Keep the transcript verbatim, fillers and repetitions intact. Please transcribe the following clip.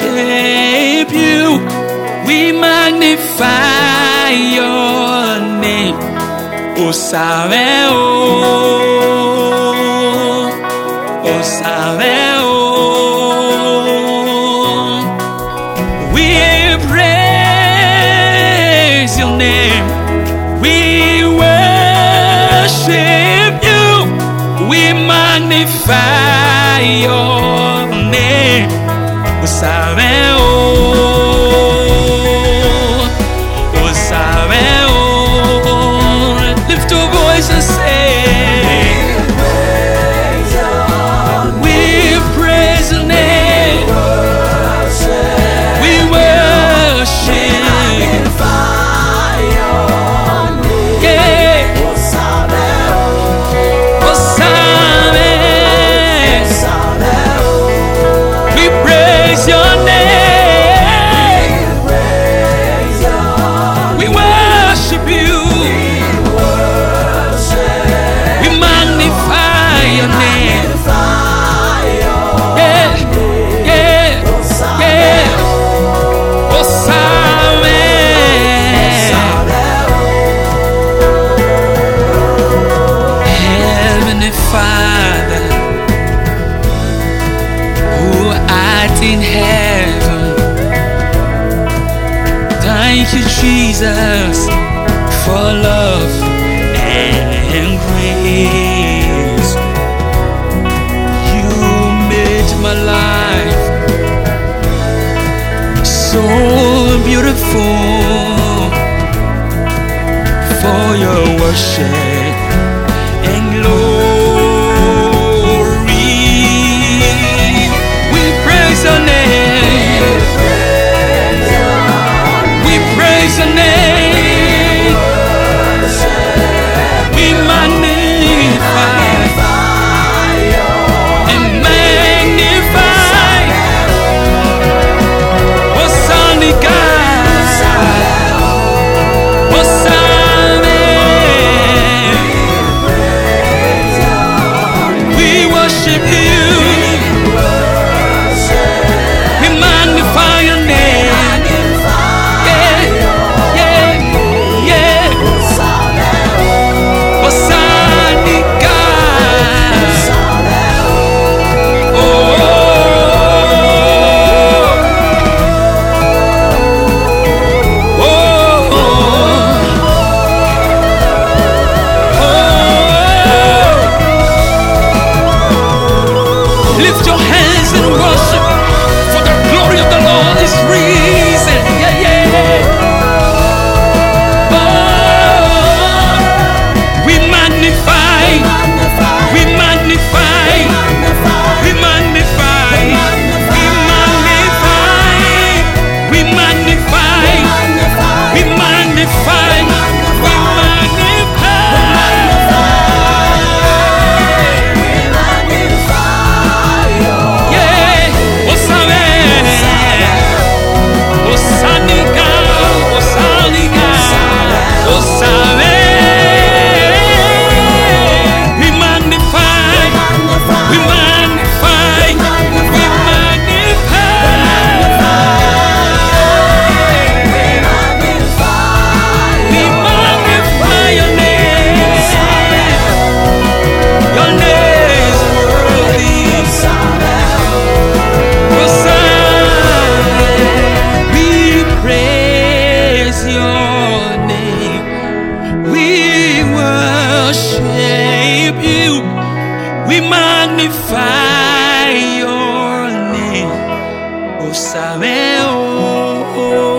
worship you. We magnify your name. O sabe o, o sabe o. We praise your name. We worship you. We magnify your name. O sabe o, o sabe o. Lift your voice and say, we praise your name. We worship. Yeah. O sabe. We praise your name. We worship you. We magnify your name. Yeah, yeah, yeah. O sabe. Heavenly Father, who art in heaven, thank you, Jesus, for love and grace. You made my life so beautiful for your worship and glory. We praise your name. We praise your name. We magnify and magnify. Hosanna, God. Hosanna. We worship you. We magnify your name. Yeah, yeah, yeah. Hosanna, God. Oh, oh, oh, oh. Lift your hands and worship, for the glory of the Lord is risen. Yeah, yeah. Oh, we magnify, we magnify, we magnify, we magnify, we magnify, we magnify, we magnify. Yeah, o sabe, o sanica, o sanica, o sabe. We magnify, we magnify, we magnify. We magnify your name. Your name is worthy. Hosanna. We praise your name. We worship you. We magnify your name. O sabe, oh.